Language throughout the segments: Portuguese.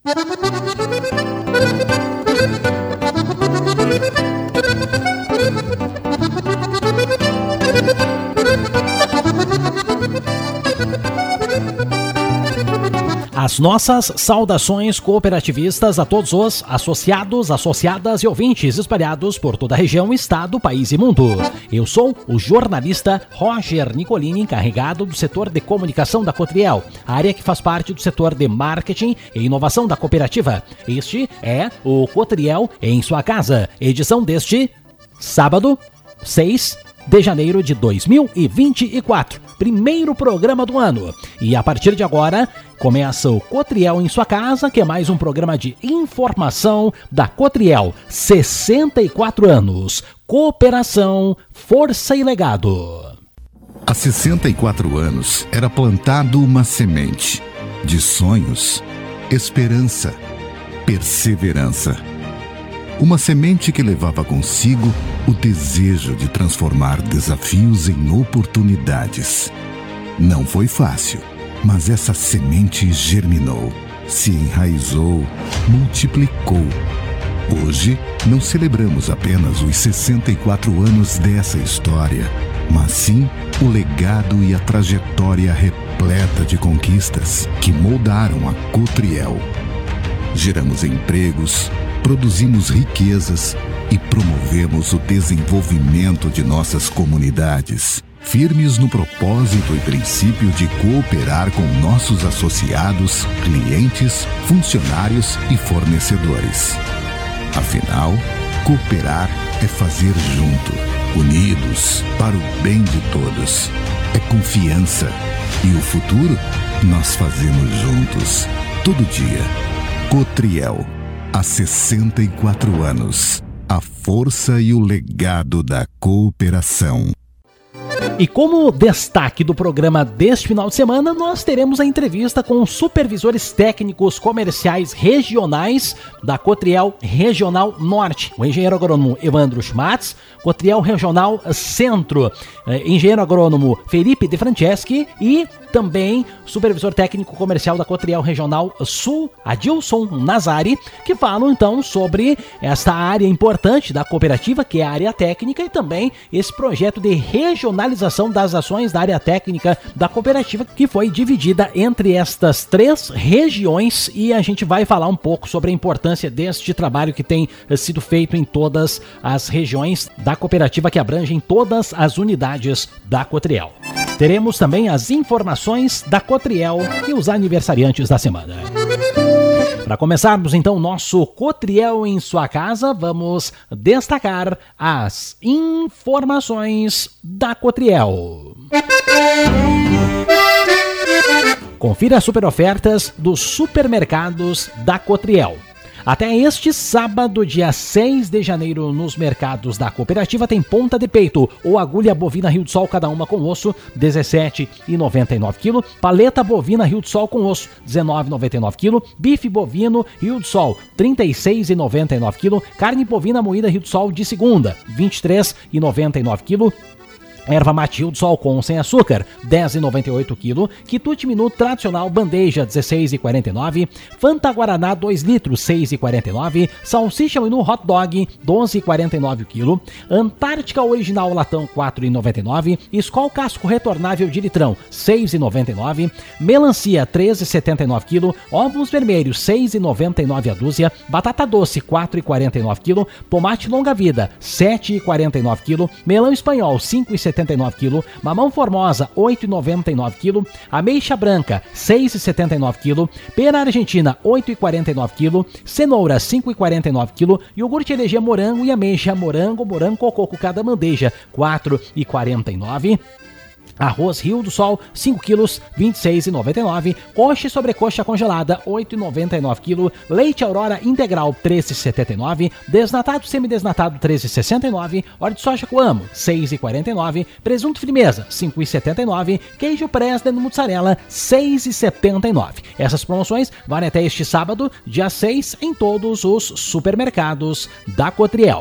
As nossas saudações cooperativistas a todos os associados, associadas e ouvintes espalhados por toda a região, estado, país e mundo. Eu sou o jornalista Roger Nicolini, encarregado do setor de comunicação da Cotriel, área que faz parte do setor de marketing e inovação da cooperativa. Este é o Cotriel em sua casa, edição deste sábado, 6 de janeiro de 2024, primeiro programa do ano. E a partir de agora, começa o Cotriel em sua casa, que é mais um programa de informação da Cotriel. 64 anos, cooperação, força e legado. Há 64 anos era plantado uma semente de sonhos, esperança, perseverança. Uma semente que levava consigo o desejo de transformar desafios em oportunidades. Não foi fácil, mas essa semente germinou, se enraizou, multiplicou. Hoje, não celebramos apenas os 64 anos dessa história, mas sim o legado e a trajetória repleta de conquistas que moldaram a Cotriel. Geramos empregos, produzimos riquezas e promovemos o desenvolvimento de nossas comunidades, firmes no propósito e princípio de cooperar com nossos associados, clientes, funcionários e fornecedores. Afinal, cooperar é fazer junto, unidos, para o bem de todos. É confiança. E o futuro nós fazemos juntos, todo dia. Cotriel. Há 64 anos, a força e o legado da cooperação. E como destaque do programa deste final de semana, nós teremos a entrevista com os supervisores técnicos comerciais regionais da Cotriel Regional Norte, o engenheiro agrônomo Evandro Schmatz, Cotriel Regional Centro, engenheiro agrônomo Felipe De Franceschi e também supervisor técnico comercial da Cotriel Regional Sul, Adilson Nazari, que falam então sobre esta área importante da cooperativa, que é a área técnica, e também esse projeto de regionalização das ações da área técnica da cooperativa, que foi dividida entre estas 3 regiões, e a gente vai falar um pouco sobre a importância deste trabalho que tem sido feito em todas as regiões da cooperativa, que abrangem todas as unidades da Cotriel. Teremos também as informações da Cotriel e os aniversariantes da semana. Para começarmos então o nosso Cotriel em sua casa, vamos destacar as informações da Cotriel. Confira as super ofertas dos supermercados da Cotriel. Até este sábado, dia 6 de janeiro, nos mercados da cooperativa tem ponta de peito ou agulha bovina Rio do Sol, cada uma com osso, R$ 17,99 kg. Paleta bovina Rio do Sol com osso, R$ 19,99 kg. Bife bovino Rio do Sol, R$ 36,99 kg. Carne bovina moída Rio do Sol de segunda, R$ 23,99 kg. Erva mate Rio do Sol com ou sem açúcar, R$ 10,98 kg. Quitute Minuto tradicional bandeja, R$ 16,49. Fanta Guaraná 2 litros, R$ 6,49. Salsicha Menu hot dog, R$ 12,49 kg. Antártica Original latão, R$ 4,99. Skol Casco retornável de litrão, R$ 6,99. Melancia, R$ 13,79 kg. Ovos vermelhos, R$ 6,99 a dúzia. Batata doce, R$ 4,49 kg. Tomate longa vida, R$ 7,49 kg. Melão espanhol, R$ 5,79 kg, mamão formosa, R$ 8,99 kg, ameixa branca, R$ 6,79 kg, pera argentina, R$ 8,49 kg, cenoura, R$ 5,49 kg, iogurte LG morango e ameixa morango coco cada bandeja, R$ 4,49 kg. Arroz Rio do Sol, 5 quilos, R$ 26,99. Coxa e sobrecoxa congelada, R$ 8,99 kg. Leite Aurora integral, R$ 13,79. Desnatado semidesnatado, R$ 13,69. Óleo de soja Coamo, R$ 6,49. Presunto Firmeza, R$ 5,79. Queijo Presden mussarela, R$ 6,79. Essas promoções valem até este sábado, dia 6, em todos os supermercados da Cotriel.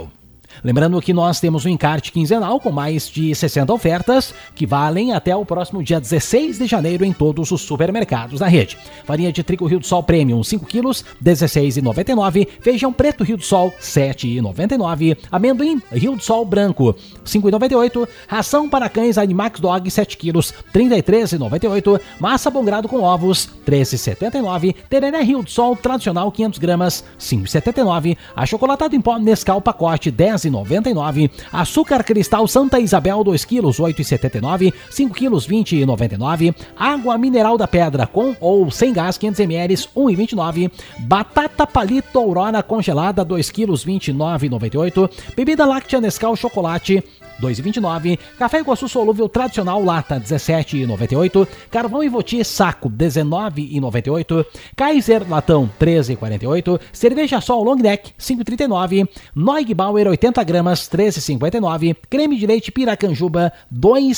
Lembrando que nós temos um encarte quinzenal com mais de 60 ofertas que valem até o próximo dia 16 de janeiro em todos os supermercados da rede. Farinha de trigo Rio do Sol Premium 5 quilos, R$ 16,99. Feijão preto Rio do Sol, R$ 7,99. Amendoim Rio do Sol branco, R$ 5,98. Ração para cães Animax Dog 7 quilos, R$ 33,98. Massa bom grado com ovos, R$ 13,79. Tereré Rio do Sol tradicional 500 gramas, R$ 5,79. Achocolatado em pó Nescau pacote, R$ 10,99. Açúcar cristal Santa Isabel 2 quilos, R$ 8,79. 5 quilos, R$ 20,99. Água mineral da pedra com ou sem gás 500 ml, R$ 1,29. Batata palito Aurora congelada 2 quilos, R$ 29,98. Bebida láctea Nescau chocolate, R$ 2,29. Café Iguaçu solúvel tradicional lata, R$ 17,98. Carvão Ivoti saco, R$ 19,98. Kaiser latão, R$ 13,48. Cerveja Sol Long Neck, R$ 5,39. Noig Bauer 80 gramas, R$ 13,59. Creme de leite Piracanjuba, R$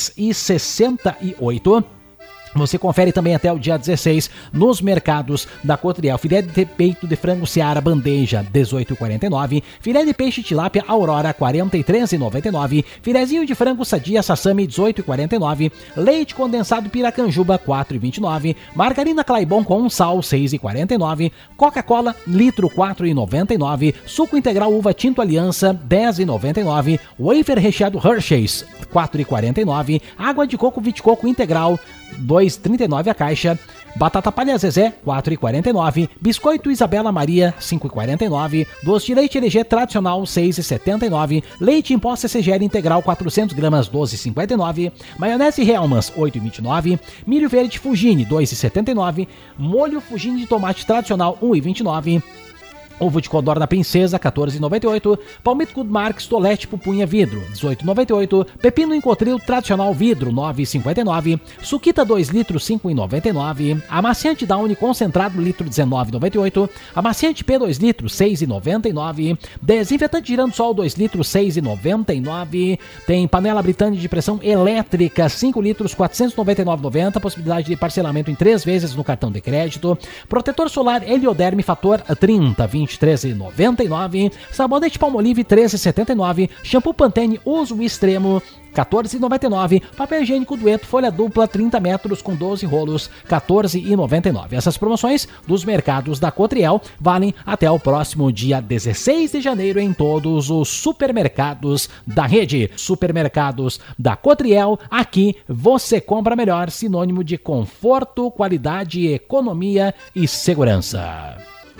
2,68. Você confere também até o dia 16 nos mercados da Cotriel. Filé de peito de frango Seara bandeja, R$ 18,49. Filé de peixe tilápia Aurora, R$ 43,99. Filézinho de frango sadia Sassami, R$ 18,49. Leite condensado Piracanjuba, R$ 4,29. Margarina Claibon com sal, R$ 6,49. Coca-Cola, litro, R$ 4,99. Suco integral uva tinto Aliança, R$ 10,99. Wafer recheado Hershey's, R$ 4,49. Água de coco Viticoco integral, R$ 2,39 a caixa. Batata palha Zezé, R$ 4,49. Biscoito Isabela Maria, R$ 5,49. Doce de leite LG tradicional, R$ 6,79. Leite em pó CCGL integral, 400 gramas, R$ 12,59. Maionese Hellmann's, R$ 8,29. Milho verde Fugini, R$ 2,79. Molho Fugini de tomate tradicional, R$ 1,29. Ovo de codorna princesa, R$ 14,98. Palmito Good Marques Tolete Pupunha vidro, R$ 18,98. Pepino Encotril tradicional vidro, R$ 9,59. Suquita 2 litros, R$ 5,99. Amaciante Downy concentrado litro, R$ 19,98. Amaciante P 2 litros, R$ 6,99. Desinfetante Giransol 2 litros, R$ 6,99. Tem panela Britânia de pressão elétrica 5 litros, R$ 499,90. Possibilidade de parcelamento em 3 vezes no cartão de crédito. Protetor solar Helioderme Fator 30, R$ 23,99. Sabonete Palmolive, R$ 13,79. Shampoo Pantene Uso Extremo, R$ 14,99. Papel higiênico Dueto folha dupla 30 metros com 12 rolos, R$ 14,99. Essas promoções dos mercados da Cotriel valem até o próximo dia 16 de janeiro em todos os supermercados da rede. Supermercados da Cotriel, aqui você compra melhor, sinônimo de conforto, qualidade, economia e segurança.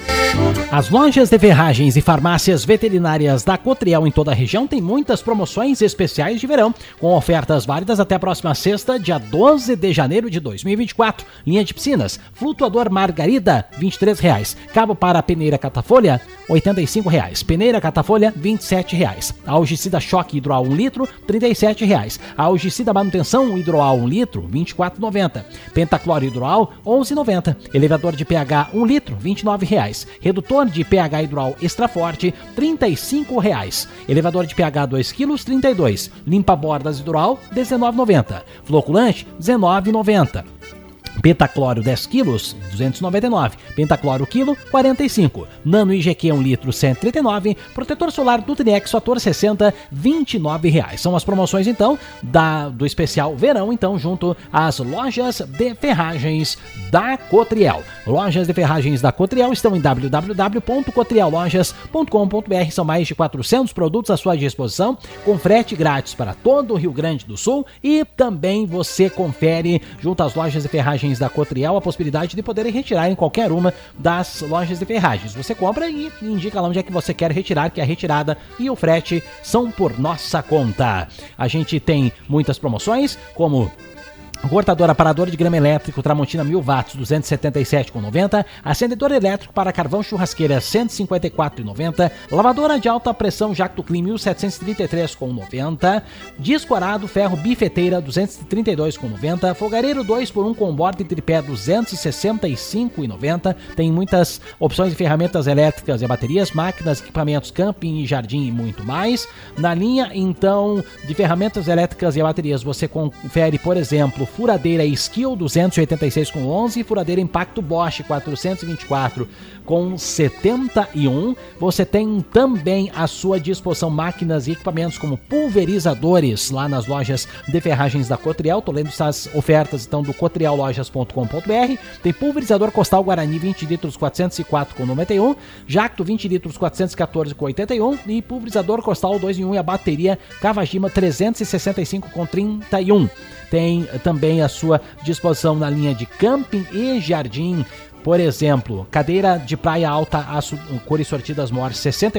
As lojas de ferragens e farmácias veterinárias da Cotriel em toda a região têm muitas promoções especiais de verão, com ofertas válidas até a próxima sexta, dia 12 de janeiro de 2024. Linha de piscinas, flutuador Margarida, R$ 23,00. Cabo para peneira Catafolha, R$ 85,00. Peneira Catafolha, R$ 27,00. Algicida Choque Hidroal 1 litro, R$ 37,00. Algicida Manutenção Hidroal 1 litro, R$ 24,90. Pentacloro Hidroal, R$ 11,90. Elevador de pH 1 litro, R$ 29,00. Redutor de pH hidroal extra forte, R$ 35,00. Elevador de pH 2 kg, R$ 32,00. Limpa bordas hidroal, R$ 19,90. Floculante, R$ 19,90. Pentacloro 10 quilos, R$ 299. Pentacloro quilo, R$ 45. Nano IGQ 1 litro, R$ 139. Protetor solar Dutrinex Fator 60, R$ 29,00. São as promoções, então, do especial verão, então, junto às lojas de ferragens da Cotriel. Lojas de ferragens da Cotriel estão em www.cotriellojas.com.br. São mais de 400 produtos à sua disposição, com frete grátis para todo o Rio Grande do Sul, e também você confere, junto às lojas de ferragens da Cotriel, a possibilidade de poderem retirar em qualquer uma das lojas de ferragens. Você compra e indica lá onde é que você quer retirar, que a retirada e o frete são por nossa conta. A gente tem muitas promoções, como cortador aparador de grama elétrico Tramontina 1000 watts, R$ 277,90. Acendedor elétrico para carvão churrasqueira, R$ 154,90. Lavadora de alta pressão Jacto Clean, R$ 1.733,90. Disco arado ferro bifeteira, R$ 232,90. Fogareiro 2x1 com borda e tripé, R$ 265,90. Tem muitas opções de ferramentas elétricas e baterias, máquinas, equipamentos, camping e jardim e muito mais. Na linha, então, de ferramentas elétricas e baterias, você confere, por exemplo, furadeira Skill 286,11, furadeira Impacto Bosch 424,71. Você tem também à sua disposição máquinas e equipamentos como pulverizadores lá nas lojas de ferragens da Cotriel. Tô lendo essas ofertas então do cotriellojas.com.br. Tem pulverizador Costal Guarani 20 litros 404,91, Jacto 20 litros 414,81 e pulverizador Costal 2 em 1 e a bateria Kawajima 365,31. Tem também à sua disposição na linha de camping e jardim. Por exemplo, cadeira de praia alta, aço, cores sortidas Morse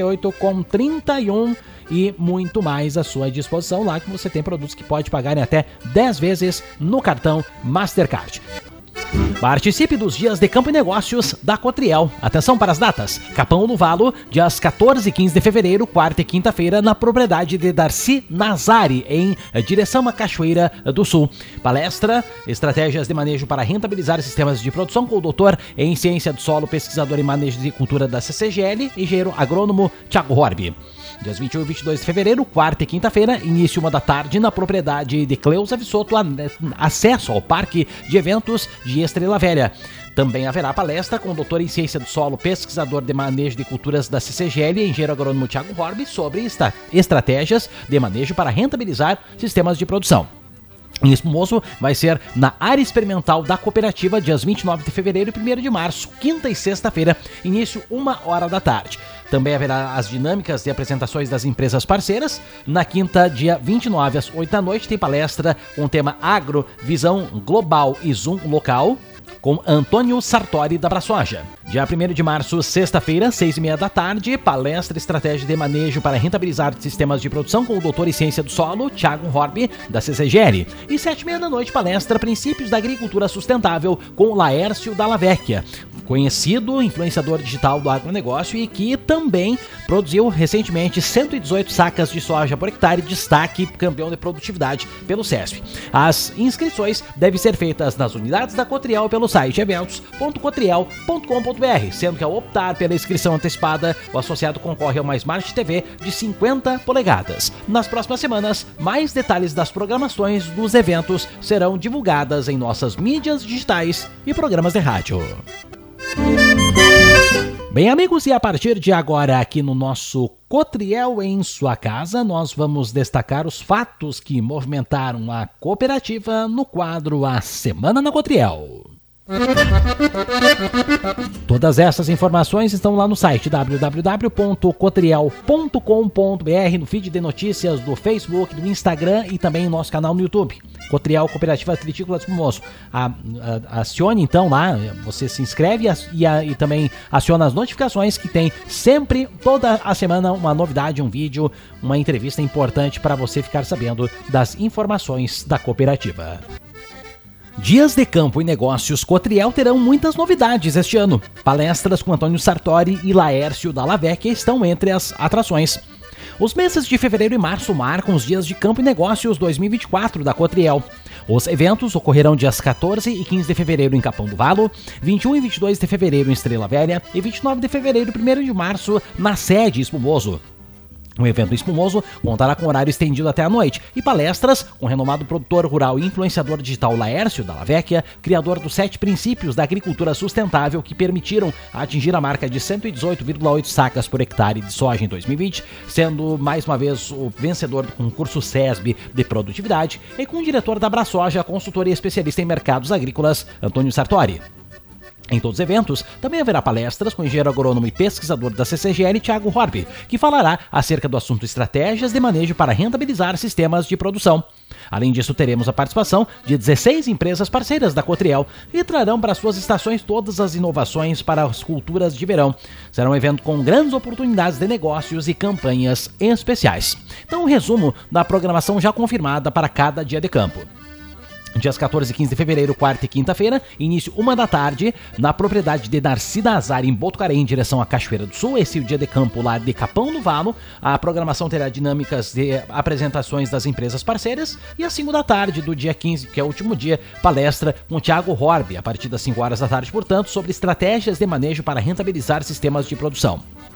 68,31 e muito mais à sua disposição lá, que você tem produtos que pode pagar em até 10 vezes no cartão Mastercard. Participe dos dias de campo e negócios da Cotriel. Atenção para as datas. Capão do Valo, dias 14 e 15 de fevereiro, quarta e quinta-feira, na propriedade de Darcy Nazari, em direção à Cachoeira do Sul. Palestra, estratégias de manejo para rentabilizar sistemas de produção com o doutor em ciência do solo, pesquisador em manejo de cultura da CCGL, engenheiro agrônomo Thiago Horbi. Dias 21 e 22 de fevereiro, quarta e quinta-feira, início 1 da tarde, na propriedade de Cleusa Vissoto, acesso ao Parque de Eventos de Estrela Velha. Também haverá palestra com o doutor em ciência do solo, pesquisador de manejo de culturas da CCGL e engenheiro agrônomo Thiago Horbi sobre estratégias de manejo para rentabilizar sistemas de produção. Em Espumoso vai ser na área experimental da cooperativa, dias 29 de fevereiro e 1º de março, quinta e sexta-feira, início 1h da tarde. Também haverá as dinâmicas de apresentações das empresas parceiras. Na quinta, dia 29 às 8 da noite, tem palestra com o tema Agro, Visão Global e Zoom Local, com Antônio Sartori da Braçoja. Dia 1º de março, sexta-feira, 6h30 da tarde, palestra Estratégia de Manejo para Rentabilizar Sistemas de Produção com o doutor em Ciência do Solo, Thiago Horbi, da CCGL. E 7h30 da noite, palestra Princípios da Agricultura Sustentável com o Laércio Dalla Vecchia, conhecido influenciador digital do agronegócio e que também produziu recentemente 118 sacas de soja por hectare, destaque campeão de produtividade pelo CESP. As inscrições devem ser feitas nas unidades da Cotriel pelo site eventos.cotriel.com.br, sendo que ao optar pela inscrição antecipada, o associado concorre a uma Smart TV de 50 polegadas. Nas próximas semanas, mais detalhes das programações dos eventos serão divulgadas em nossas mídias digitais e programas de rádio. Bem, amigos, e a partir de agora, aqui no nosso Cotriel em sua casa, nós vamos destacar os fatos que movimentaram a cooperativa no quadro A Semana na Cotriel. Todas essas informações estão lá no site www.cotriel.com.br, no feed de notícias do Facebook, do Instagram e também no nosso canal no YouTube. Cotriel Cooperativa Tritícola de Espumoso. Acione então lá, você se inscreve e também aciona as notificações, que tem sempre, toda a semana, uma novidade, um vídeo, uma entrevista importante para você ficar sabendo das informações da cooperativa. Dias de Campo e Negócios Cotriel terão muitas novidades este ano. Palestras com Antônio Sartori e Laércio Dalla Vecchia estão entre as atrações. Os meses de fevereiro e março marcam os Dias de Campo e Negócios 2024 da Cotriel. Os eventos ocorrerão dias 14 e 15 de fevereiro em Capão do Valo, 21 e 22 de fevereiro em Estrela Velha e 29 de fevereiro e 1º de março na sede Espumoso. O evento Espumoso contará com horário estendido até a noite e palestras com o renomado produtor rural e influenciador digital Laércio Dalla Vecchia, criador dos 7 princípios da agricultura sustentável que permitiram atingir a marca de 118,8 sacas por hectare de soja em 2020, sendo mais uma vez o vencedor do concurso SESB de produtividade, e com o diretor da Braçoja, consultor e especialista em mercados agrícolas, Antônio Sartori. Em todos os eventos, também haverá palestras com o engenheiro agrônomo e pesquisador da CCGL, Thiago Horbi, que falará acerca do assunto estratégias de manejo para rentabilizar sistemas de produção. Além disso, teremos a participação de 16 empresas parceiras da Cotriel e trarão para suas estações todas as inovações para as culturas de verão. Será um evento com grandes oportunidades de negócios e campanhas especiais. Então, um resumo da programação já confirmada para cada dia de campo. Dias 14 e 15 de fevereiro, quarta e quinta-feira, início 1 da tarde, na propriedade de Darcy Nazari, em Botucari, em direção à Cachoeira do Sul. Esse é o dia de campo lá de Capão do Valo. A programação terá dinâmicas de apresentações das empresas parceiras. E às 5 da tarde do dia 15, que é o último dia, palestra com o Thiago Horbi, a partir das 5 horas da tarde, portanto, sobre estratégias de manejo para rentabilizar sistemas de produção.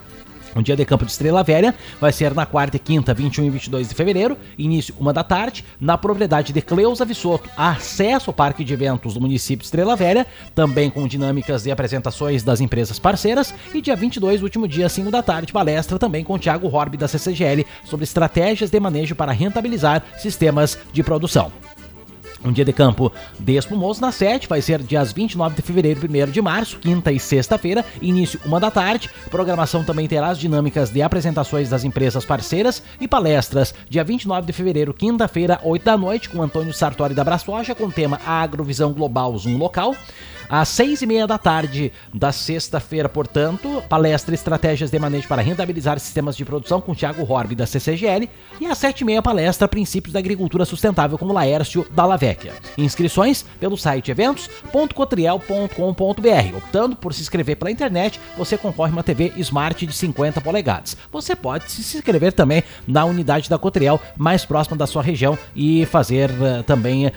O dia de campo de Estrela Velha vai ser na quarta e quinta, 21 e 22 de fevereiro, início 1 da tarde, na propriedade de Cleusa Vissoto. Acesso ao parque de eventos do município de Estrela Velha, também com dinâmicas de apresentações das empresas parceiras. E dia 22, último dia, 5 da tarde, palestra também com Thiago Horb da CCGL sobre estratégias de manejo para rentabilizar sistemas de produção. Um dia de campo de Espumoso na sede vai ser dias 29 de fevereiro e 1º de março, quinta e sexta-feira, início 1 da tarde. Programação também terá as dinâmicas de apresentações das empresas parceiras e palestras dia 29 de fevereiro, quinta-feira, 8 da noite, com Antônio Sartori da Braçoja, com o tema Agrovisão Global Zoom Local. Às 6h30 da tarde da sexta-feira, portanto, palestra Estratégias de Manejo para Rentabilizar Sistemas de Produção com Thiago Horb da CCGL. E às 7h30, palestra Princípios da Agricultura Sustentável com Laércio Dalla Vecchia. Inscrições pelo site eventos.cotriel.com.br. Optando por se inscrever pela internet, você concorre a uma TV Smart de 50 polegadas. Você pode se inscrever também na unidade da Cotriel mais próxima da sua região e fazer também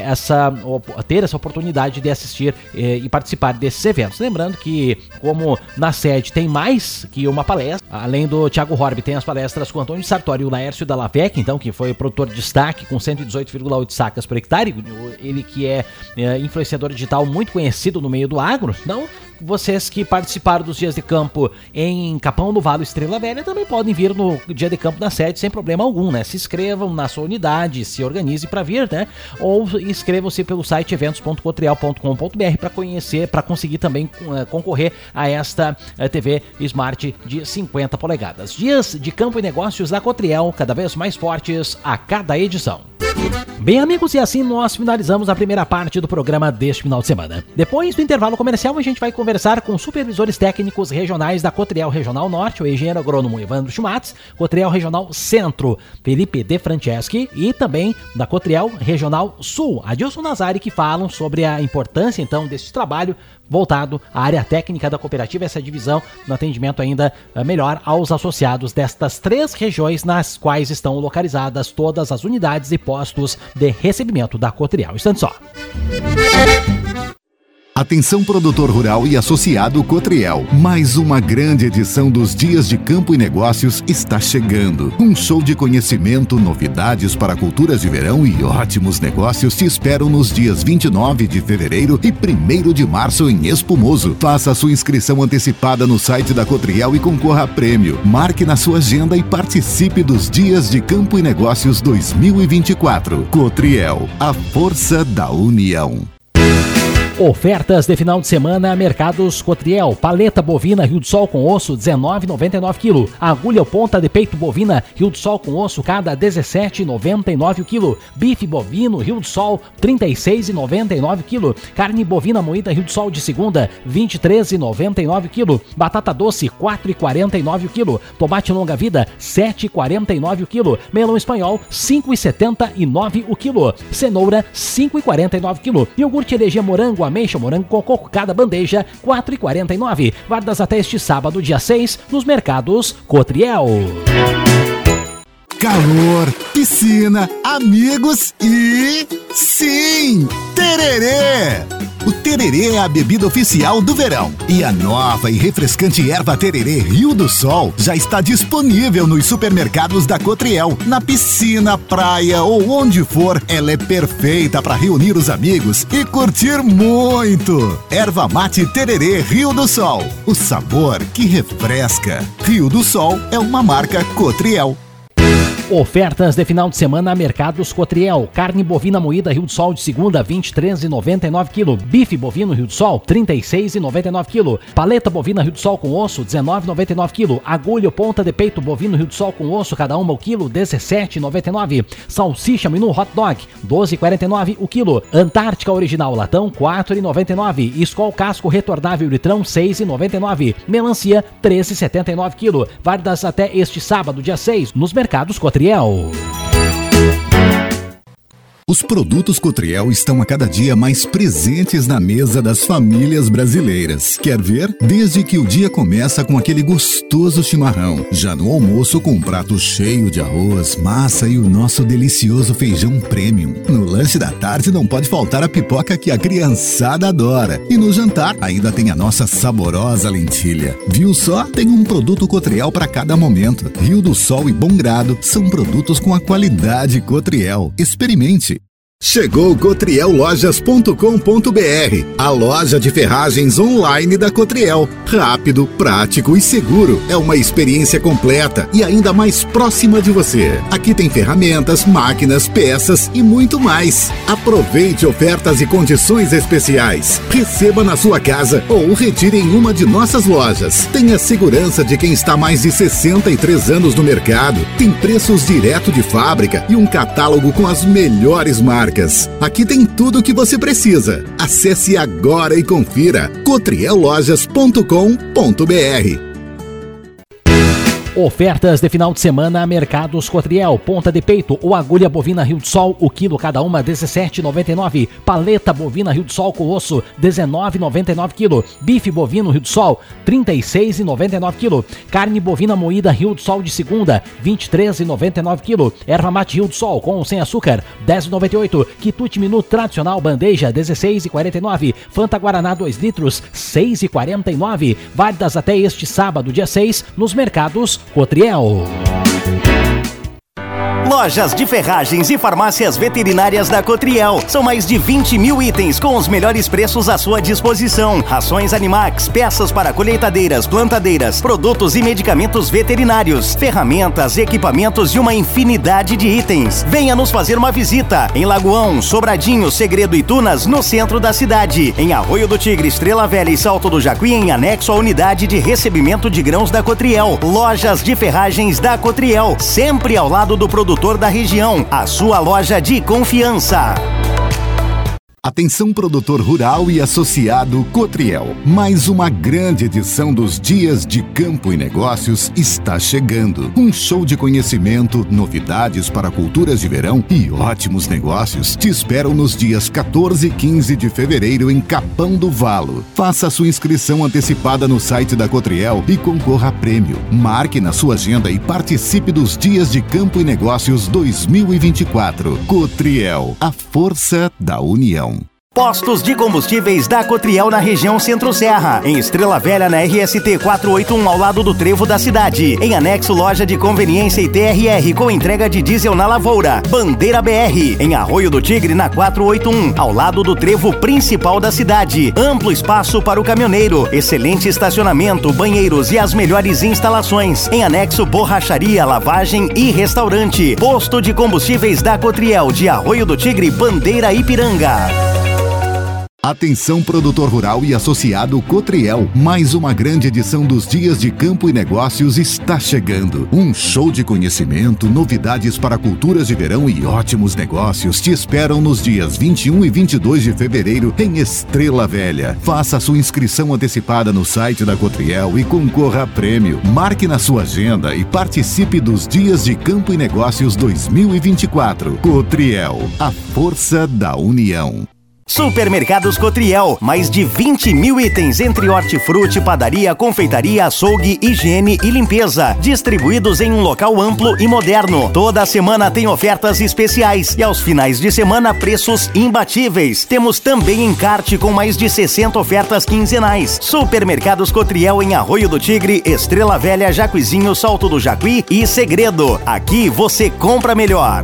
ter essa oportunidade de assistir e participar desses eventos. Lembrando que, como na sede tem mais que uma palestra, além do Thiago Horb, tem as palestras com Antônio Sartori e o Laércio Dalla Vecchia, então, que foi produtor de destaque com 118,8 sacas por hectare, ele que é influenciador digital muito conhecido no meio do agro. Então, vocês que participaram dos dias de campo em Capão do Vale, Estrela Velha, também podem vir no dia de campo da sede sem problema algum, né? Se inscrevam na sua unidade, se organize para vir, né? Ou inscrevam-se pelo site eventos.cotriel.com.br para conseguir também concorrer a esta TV Smart de 50 polegadas. Dias de campo e negócios da Cotriel, cada vez mais fortes a cada edição. Bem, amigos, e assim nós finalizamos a primeira parte do programa deste final de semana. Depois do intervalo comercial, a gente vai conversar com supervisores técnicos regionais da Cotriel Regional Norte, o engenheiro agrônomo Evandro Schumatz, Cotriel Regional Centro, Felipe De Franceschi, e também da Cotriel Regional Sul, Adilson Nazari, que falam sobre a importância, então, desse trabalho voltado à área técnica da cooperativa, essa divisão no atendimento ainda melhor aos associados destas 3 regiões nas quais estão localizadas todas as unidades e postos de recebimento da Cotriel. Instante só. Atenção, produtor rural e associado Cotriel. Mais uma grande edição dos Dias de Campo e Negócios está chegando. Um show de conhecimento, novidades para culturas de verão e ótimos negócios te esperam nos dias 29 de fevereiro e 1º de março em Espumoso. Faça a sua inscrição antecipada no site da Cotriel e concorra a prêmio. Marque na sua agenda e participe dos Dias de Campo e Negócios 2024. Cotriel, a força da união. Ofertas de final de semana, Mercados Cotriel. Paleta bovina Rio do Sol com osso, R$19,99 kg. Agulha ou ponta de peito bovina Rio do Sol com osso, cada R$17,99 kg. Bife bovino Rio do Sol, R$36,99 kg. Carne bovina moída Rio do Sol de segunda, R$23,99 kg. Batata doce, R$4,49 kg. Tomate longa vida, R$7,49 kg. Melão espanhol, R$5,79 o quilo. Cenoura, R$5,49 kg. Iogurte Elegia morango, ameixa, morango com coco, cada bandeja, R$4,49. Guardas até este sábado, dia 6, nos mercados Cotriel. Calor, piscina, amigos e... sim! Tererê! O tererê é a bebida oficial do verão. E a nova e refrescante erva tererê Rio do Sol já está disponível nos supermercados da Cotriel. Na piscina, praia ou onde for, ela é perfeita para reunir os amigos e curtir muito. Erva mate tererê Rio do Sol. O sabor que refresca. Rio do Sol é uma marca Cotriel. Ofertas de final de semana, Mercados Cotriel. Carne bovina moída Rio do Sol de segunda, R$23,99 kg. Bife bovino Rio do Sol, R$36,99 kg. Paleta bovina Rio do Sol com osso, R$19,99 kg. Agulha ou ponta de peito bovino Rio do Sol com osso, cada uma o quilo, R$17,99. Salsicha menu hot dog, R$12,49 o quilo. Antártica original latão, R$4,99. Skol casco retornável litrão, R$6,99. Melancia, R$13,79 kg. Válidas até este sábado, dia 6, nos mercados Cotriel. Os produtos Cotriel estão a cada dia mais presentes na mesa das famílias brasileiras. Quer ver? Desde que o dia começa com aquele gostoso chimarrão, já no almoço com um prato cheio de arroz, massa e o nosso delicioso feijão premium. No lanche da tarde não pode faltar a pipoca que a criançada adora. E no jantar ainda tem a nossa saborosa lentilha. Viu só? Tem um produto Cotriel para cada momento. Rio do Sol e Bom Grado são produtos com a qualidade Cotriel. Experimente! Chegou o cotriellojas.com.br, a loja de ferragens online da Cotriel. Rápido, prático e seguro. É uma experiência completa e ainda mais próxima de você. Aqui tem ferramentas, máquinas, peças e muito mais. Aproveite ofertas e condições especiais. Receba na sua casa ou retire em uma de nossas lojas. Tenha segurança de quem está há mais de 63 anos no mercado. Tem preços direto de fábrica e um catálogo com as melhores marcas. Aqui tem tudo o que você precisa. Acesse agora e confira cotriellojas.com.br. Ofertas de final de semana, Mercados Cotriel, ponta de peito ou agulha bovina Rio do Sol, o quilo cada uma R$17,99. Paleta bovina Rio do Sol com osso, R$19,99 quilo. Bife bovino Rio do Sol, R$36,99 quilo. Carne bovina moída Rio do Sol de segunda, R$23,99 quilo. Erva mate Rio do Sol com ou sem açúcar, R$10,98. Quitute menu tradicional bandeja, R$16,49. Fanta Guaraná 2 litros, R$6,49. Válidas até este sábado, dia 6, nos mercados Cotriel. Lojas de ferragens e farmácias veterinárias da Cotriel. São mais de 20 mil itens com os melhores preços à sua disposição. Rações Animax, peças para colheitadeiras, plantadeiras, produtos e medicamentos veterinários, ferramentas, equipamentos e uma infinidade de itens. Venha nos fazer uma visita em Lagoão, Sobradinho, Segredo e Tunas, no centro da cidade. Em Arroio do Tigre, Estrela Velha e Salto do Jacuí, em anexo à unidade de recebimento de grãos da Cotriel. Lojas de ferragens da Cotriel, sempre ao lado do produtor da região, a sua loja de confiança. Atenção produtor rural e associado Cotriel. Mais uma grande edição dos Dias de Campo e Negócios está chegando. Um show de conhecimento, novidades para culturas de verão e ótimos negócios te esperam nos dias 14 e 15 de fevereiro em Capão do Valo. Faça sua inscrição antecipada no site da Cotriel e concorra a prêmio. Marque na sua agenda e participe dos Dias de Campo e Negócios 2024. Cotriel, a força da união. Postos de combustíveis da Cotriel na região Centro-Serra. Em Estrela Velha, na RST 481, ao lado do trevo da cidade. Em anexo, loja de conveniência e TRR, com entrega de diesel na Lavoura. Bandeira BR. Em Arroio do Tigre, na 481, ao lado do trevo principal da cidade. Amplo espaço para o caminhoneiro. Excelente estacionamento, banheiros e as melhores instalações. Em anexo, borracharia, lavagem e restaurante. Posto de combustíveis da Cotriel, de Arroio do Tigre, Bandeira Ipiranga. Atenção produtor rural e associado Cotriel, mais uma grande edição dos Dias de Campo e Negócios está chegando. Um show de conhecimento, novidades para culturas de verão e ótimos negócios te esperam nos dias 21 e 22 de fevereiro em Estrela Velha. Faça sua inscrição antecipada no site da Cotriel e concorra a prêmio. Marque na sua agenda e participe dos Dias de Campo e Negócios 2024. Cotriel, a força da união. Supermercados Cotriel, mais de 20 mil itens entre hortifruti, padaria, confeitaria, açougue, higiene e limpeza, distribuídos em um local amplo e moderno. Toda semana tem ofertas especiais e aos finais de semana preços imbatíveis. Temos também encarte com mais de 60 ofertas quinzenais. Supermercados Cotriel em Arroio do Tigre, Estrela Velha, Jacuizinho, Salto do Jacuí e Segredo. Aqui você compra melhor.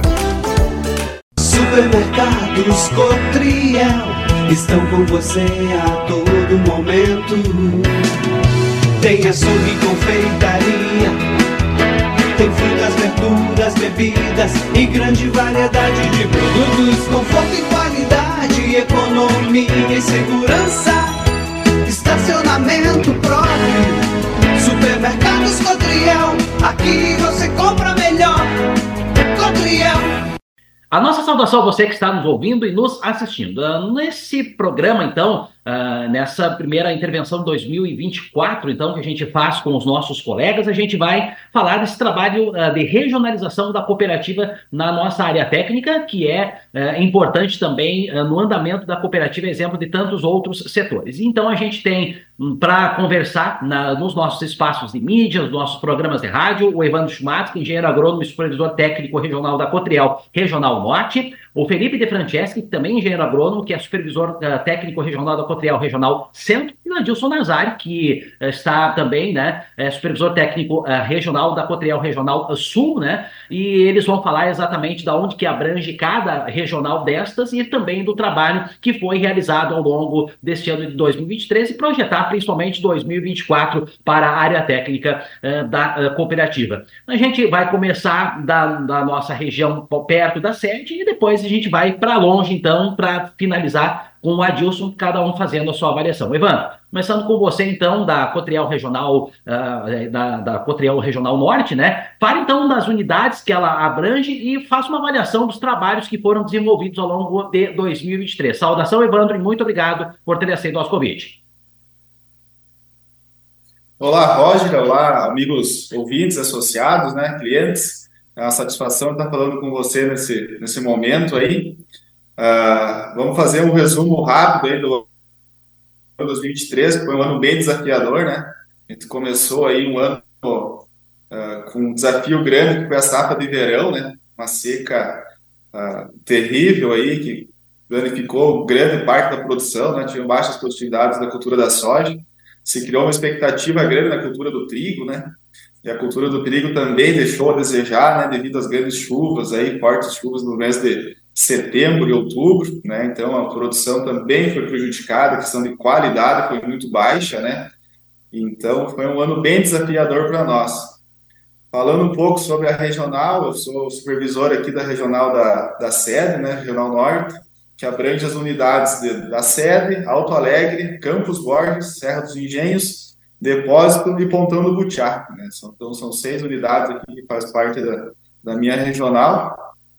Supermercados Cotriel estão com você a todo momento. Tem açougue e confeitaria, tem frutas, verduras, bebidas e grande variedade de produtos. Conforto e qualidade, economia e segurança, estacionamento próprio. Supermercados Cotriel, aqui você compra melhor. Cotriel. A nossa saudação a você que está nos ouvindo e nos assistindo. Nesse programa, então, nessa primeira intervenção de 2024, então, que a gente faz com os nossos colegas, a gente vai falar desse trabalho de regionalização da cooperativa na nossa área técnica, que é importante também no andamento da cooperativa, exemplo de tantos outros setores. Então, a gente tem para conversar nos nossos espaços de mídia, nos nossos programas de rádio, o Evandro Schumacher, engenheiro agrônomo e supervisor técnico regional da Cotriel Regional Norte, o Felipe De Franceschi, que também é engenheiro agrônomo, que é supervisor técnico regional da Cotriel Regional Centro, e o Adilson Nazari, que está também, né, supervisor técnico regional da Cotriel Regional Sul, né, e eles vão falar exatamente da onde que abrange cada regional destas e também do trabalho que foi realizado ao longo deste ano de 2023 e projetar principalmente 2024 para a área técnica da cooperativa. A gente vai começar da nossa região perto da sede e depois a gente vai para longe, então, para finalizar com o Adilson, cada um fazendo a sua avaliação. Evandro, começando com você, então, da Cotriel Regional, da Cotriel Regional Norte, né? Fale, então, das unidades que ela abrange e faça uma avaliação dos trabalhos que foram desenvolvidos ao longo de 2023. Saudação, Evandro, e muito obrigado por ter aceito o nosso convite. Olá, Roger, olá, amigos ouvintes, associados, né, clientes. É uma satisfação estar falando com você nesse momento aí. Vamos fazer um resumo rápido aí do ano 2023, que foi um ano bem desafiador, né? A gente começou aí um ano com um desafio grande, que foi a safra de verão, né? Uma seca terrível aí, que danificou grande parte da produção, né? Tinham baixas produtividades da cultura da soja. Se criou uma expectativa grande na cultura do trigo, né? E a cultura do trigo também deixou a desejar, né? Devido às grandes chuvas aí, fortes chuvas no mês de setembro e outubro, né? Então a produção também foi prejudicada, a questão de qualidade foi muito baixa, né? Então foi um ano bem desafiador para nós. Falando um pouco sobre a regional, eu sou supervisor aqui da regional da sede, né? Regional Norte, que abrange as unidades da sede, Alto Alegre, Campos Borges, Serra dos Engenhos, Depósito e Pontão do Butiá, né? Então são 6 unidades aqui que faz parte da minha regional.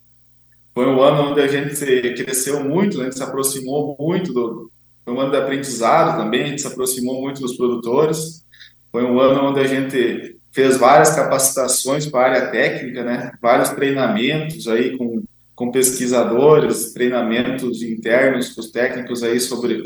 Foi um ano onde a gente cresceu muito, né? A gente se aproximou muito foi um ano de aprendizado também, a gente se aproximou muito dos produtores. Foi um ano onde a gente fez várias capacitações para a área técnica, né? Vários treinamentos aí com pesquisadores, treinamentos internos com os técnicos aí sobre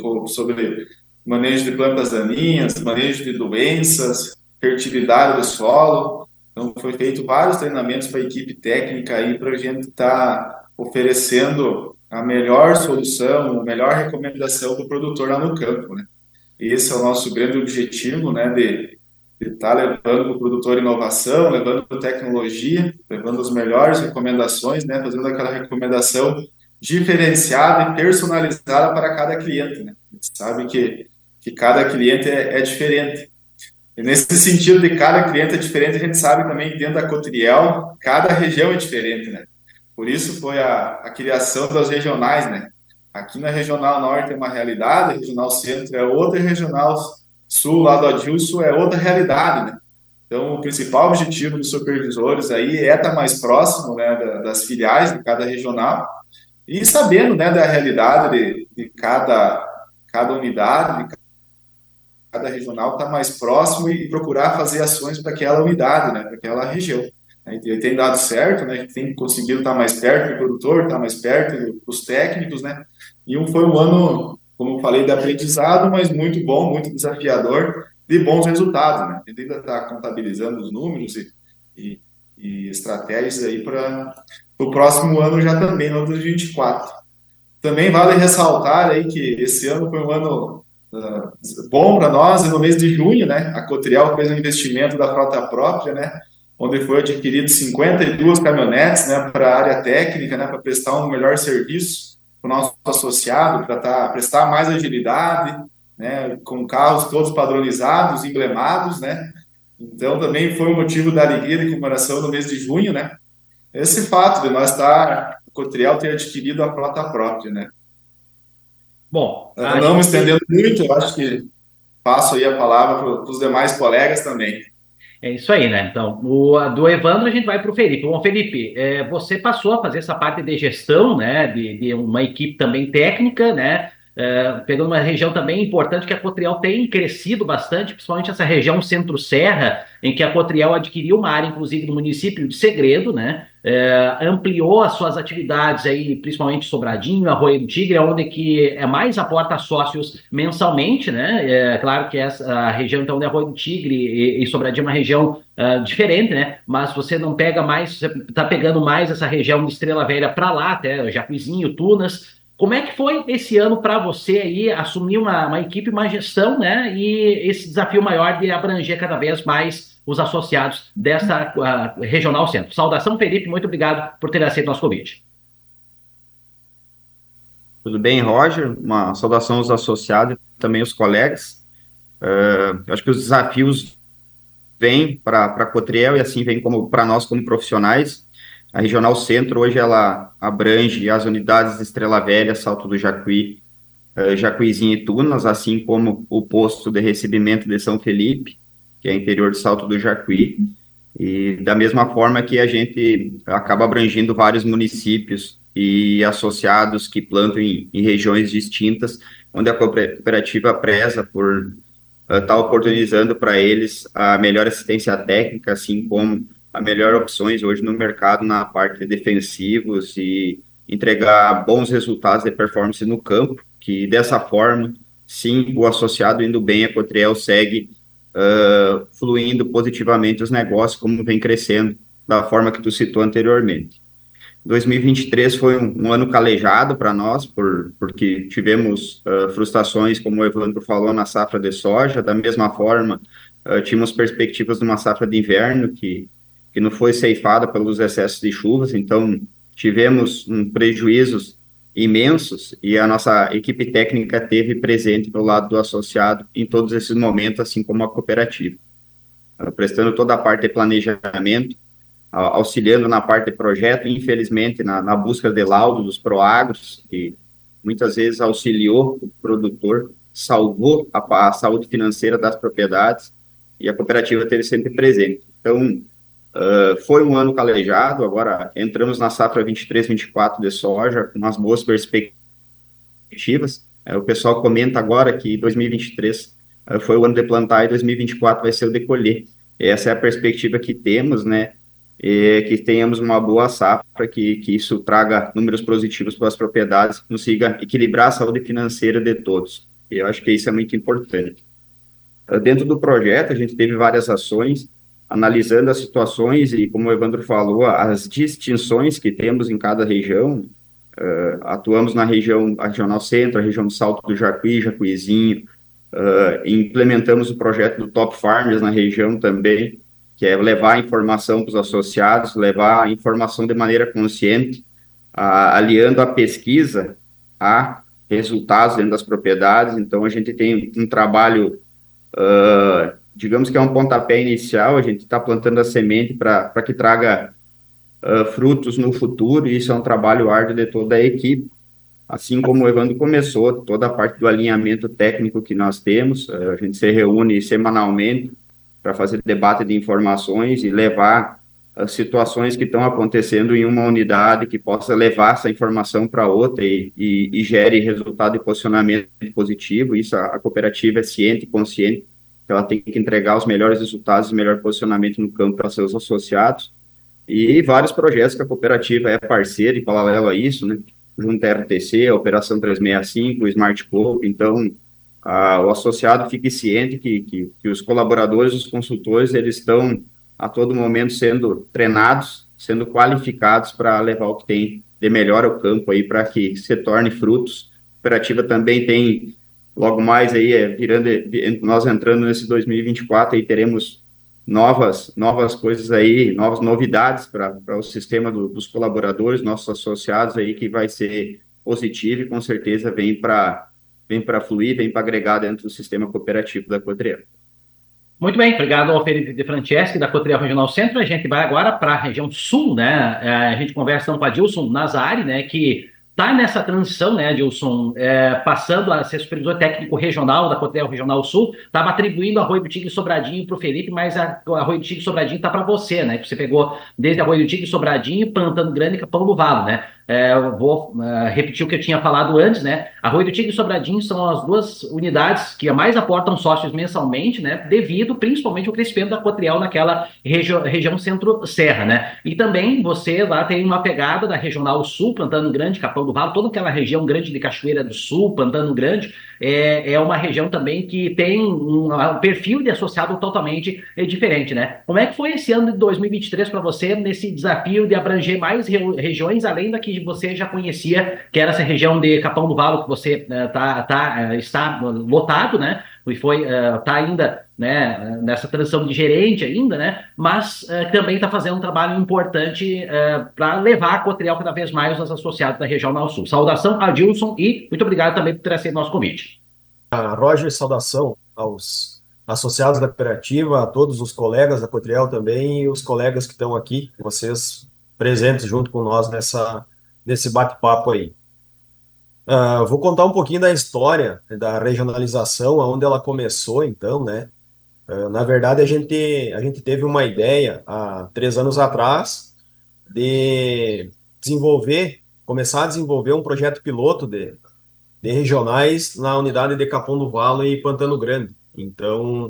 manejo de plantas daninhas, manejo de doenças, fertilidade do solo. Então, foi feito vários treinamentos para a equipe técnica aí para a gente estar oferecendo a melhor solução, a melhor recomendação do produtor lá no campo, né? Esse é o nosso grande objetivo, né, de estar levando para o produtor inovação, levando tecnologia, levando as melhores recomendações, né, fazendo aquela recomendação diferenciada e personalizada para cada cliente, né? A gente sabe que cada cliente é diferente. E nesse sentido de cada cliente é diferente, a gente sabe também que dentro da Cotriel, cada região é diferente, né? Por isso foi a criação das regionais, né? Aqui na Regional Norte é uma realidade, a Regional Centro é outra, e a Regional Sul, lá do Adilson, é outra realidade, né? Então, o principal objetivo dos supervisores aí é estar mais próximo, né, das filiais de cada regional e sabendo, né, da realidade de cada unidade, de cada regional, estar mais próximo e procurar fazer ações para aquela unidade, né, para aquela região. E tem dado certo, né? A gente tem conseguido estar mais perto do produtor, estar mais perto dos técnicos, né? E foi um ano, como eu falei, de aprendizado, mas muito bom, muito desafiador, de bons resultados, né? A gente ainda está contabilizando os números e estratégias aí para o próximo ano já também, no ano de 2024. Também vale ressaltar aí que esse ano foi um ano bom para nós, e no mês de junho, né? A Cotriel fez um investimento da frota própria, né? Onde foi adquirido 52 caminhonetes, né, para a área técnica, né, para prestar um melhor serviço para o nosso associado, para prestar mais agilidade, né, com carros todos padronizados, emblemados, né. Então, também foi um motivo da alegria de comemoração no mês de junho, né, esse fato de nós a Cotriel ter adquirido a frota própria, né. Bom, não me estendendo muito, eu acho que passo aí a palavra para os demais colegas também. É isso aí, né? Então, do Evandro a gente vai para o Felipe. Bom, Felipe, você passou a fazer essa parte de gestão, né? De uma equipe também técnica, né? pegando uma região também importante que a Cotriel tem crescido bastante, principalmente essa região centro-serra, em que a Cotriel adquiriu uma área, inclusive, no município de Segredo, né? Ampliou as suas atividades aí, principalmente Sobradinho, Arroio do Tigre, onde que mais aporta sócios mensalmente, né? Claro que a região então de Arroio do Tigre e Sobradinho é uma região diferente, né? Mas você não pega mais, você está pegando mais essa região de Estrela Velha para lá, até Jacuizinho, Tunas. Como é que foi esse ano para você aí assumir uma equipe, uma gestão, né? E esse desafio maior de abranger cada vez mais os associados dessa Regional Centro. Saudação, Felipe, muito obrigado por ter aceito nosso convite. Tudo bem, Roger? Uma saudação aos associados e também aos colegas. Eu acho que os desafios vêm para a Cotriel e assim vêm para nós como profissionais. A Regional Centro hoje ela abrange as unidades de Estrela Velha, Salto do Jacuí, Jacuizinho e Tunas, assim como o posto de recebimento de São Felipe, que é interior de Salto do Jacuí, e da mesma forma que a gente acaba abrangindo vários municípios e associados que plantam em regiões distintas, onde a cooperativa preza por estar oportunizando para eles a melhor assistência técnica, assim como a melhor opções hoje no mercado na parte de defensivos e entregar bons resultados de performance no campo, que dessa forma, sim, o associado indo bem, a Cotriel segue fluindo positivamente os negócios, como vem crescendo, da forma que tu citou anteriormente. 2023 foi um ano calejado para nós, porque tivemos frustrações, como o Evandro falou, na safra de soja. Da mesma forma, tínhamos perspectivas de uma safra de inverno que não foi ceifada pelos excessos de chuvas, então tivemos prejuízos imensos e a nossa equipe técnica teve presente do lado do associado em todos esses momentos, assim como a cooperativa, prestando toda a parte de planejamento, auxiliando na parte de projeto, infelizmente na busca de laudo dos proagros, que muitas vezes auxiliou o produtor, salvou a saúde financeira das propriedades, e a cooperativa teve sempre presente. Então, foi um ano calejado, agora entramos na safra 23-24 de soja, com umas boas perspectivas. O pessoal comenta agora que 2023 foi o ano de plantar e 2024 vai ser o de colher. Essa é a perspectiva que temos, né? E que tenhamos uma boa safra, que isso traga números positivos para as propriedades, consiga equilibrar a saúde financeira de todos. E eu acho que isso é muito importante. Dentro do projeto, a gente teve várias ações, analisando as situações e, como o Evandro falou, as distinções que temos em cada região. Atuamos na Regional Centro, a região do Salto do Jacuí, Jacuizinho, implementamos o projeto do Top Farmers na região também, que é levar a informação para os associados, levar a informação de maneira consciente, aliando a pesquisa a resultados dentro das propriedades. Então, a gente tem um trabalho, digamos que é um pontapé inicial, a gente está plantando a semente para que traga frutos no futuro, e isso é um trabalho árduo de toda a equipe. Assim como o Evandro começou, toda a parte do alinhamento técnico que nós temos, a gente se reúne semanalmente para fazer debate de informações e levar as situações que estão acontecendo em uma unidade, que possa levar essa informação para outra e gere resultado e posicionamento positivo. Isso a cooperativa é ciente e consciente, que ela tem que entregar os melhores resultados e melhor posicionamento no campo para seus associados. E vários projetos que a cooperativa é parceira, e paralelo a isso, né? Junto à RTC, a Operação 365, o Smart Coop. Então, o associado fique ciente que os colaboradores, os consultores, eles estão a todo momento sendo treinados, sendo qualificados para levar o que tem de melhor ao campo aí, para que se torne frutos. A cooperativa também tem, logo mais aí, nós entrando nesse 2024, aí teremos novas coisas aí, novas novidades para o sistema dos colaboradores, nossos associados aí, que vai ser positivo e com certeza vem para fluir, vem para agregar dentro do sistema cooperativo da Cotriel. Muito bem, obrigado ao Felipe de Franceschi, da Cotriel Regional Centro. A gente vai agora para a região sul, né? A gente conversa com a Dilson Nazari, né, que está nessa transição, né, Dilson, passando a ser supervisor técnico regional da Cotriel Regional Sul. Estava atribuindo Arroio do Tigre e Sobradinho para o Felipe, mas Arroio do Tigre e Sobradinho está para você, né? Você pegou desde Arroio do Tigre e Sobradinho, Pantano Grande e Capão do Valo, né? Eu vou repetir o que eu tinha falado antes, né? Arroio do Tigre e Sobradinho são as duas unidades que mais aportam sócios mensalmente, né? Devido principalmente ao crescimento da Cotriel naquela região centro-serra, né? E também você lá tem uma pegada da Regional Sul, Pantano Grande, Capão do Valo, toda aquela região grande de Cachoeira do Sul, Pantano Grande, é uma região também que tem um perfil de associado totalmente diferente, né? Como é que foi esse ano de 2023 para você nesse desafio de abranger mais regiões, além da que você já conhecia, que era essa região de Capão do Valo, que você está lotado, né? E está ainda, né, nessa transição de gerente ainda, né? Mas também está fazendo um trabalho importante para levar a Cotriel cada vez mais aos associados da Regional Sul. Saudação, Adilson, e muito obrigado também por ter aceito nosso convite. Roger, saudação aos associados da cooperativa, a todos os colegas da Cotriel também e os colegas que estão aqui, vocês presentes junto com nós nesse bate-papo aí. Vou contar um pouquinho da história da regionalização, aonde ela começou, então, né? Na verdade, a gente teve uma ideia há 3 anos atrás de começar a desenvolver um projeto piloto de regionais na unidade de Capão do Valo e Pantano Grande. Então,